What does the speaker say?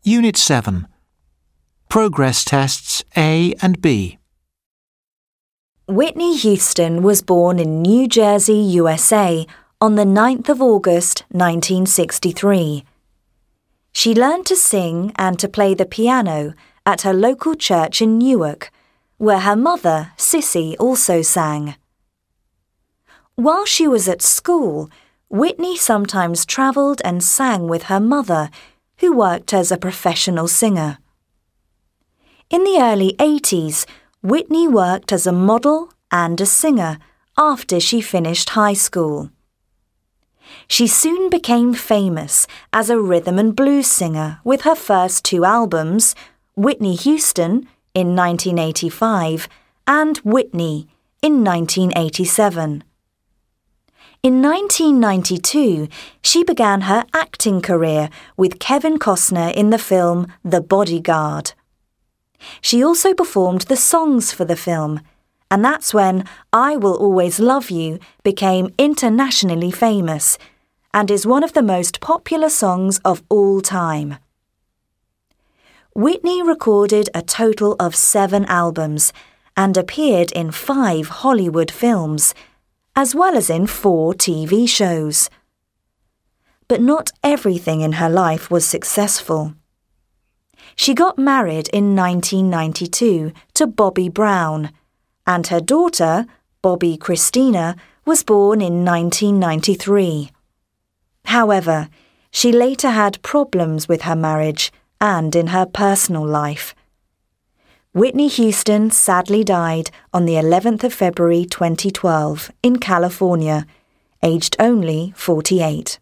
Unit 7. Progress tests A and B. Whitney Houston was born in New Jersey, USA, on the 9th of August, 1963. She learned to sing and to play the piano at her local church in Newark, where her mother, Sissy, also sang. While she was at school, Whitney sometimes travelled and sang with her mother, who worked as a professional singer. In the early 80s, Whitney worked as a model and a singer after she finished high school. She soon became famous as a rhythm and blues singer with her first 2 albums, Whitney Houston in 1985 and Whitney in 1987. In 1992, she began her acting career with Kevin Costner in the film The Bodyguard. She also performed the songs for the film, and that's when I Will Always Love You became internationally famous and is one of the most popular songs of all time. Whitney recorded a total of 7 albums and appeared in 5 Hollywood films, as well as in 4 TV shows. But not everything in her life was successful. She got married in 1992 to Bobby Brown, and her daughter, Bobby Christina, was born in 1993. However, she later had problems with her marriage and in her personal life. Whitney Houston sadly died on the 11th of February 2012 in California, aged only 48.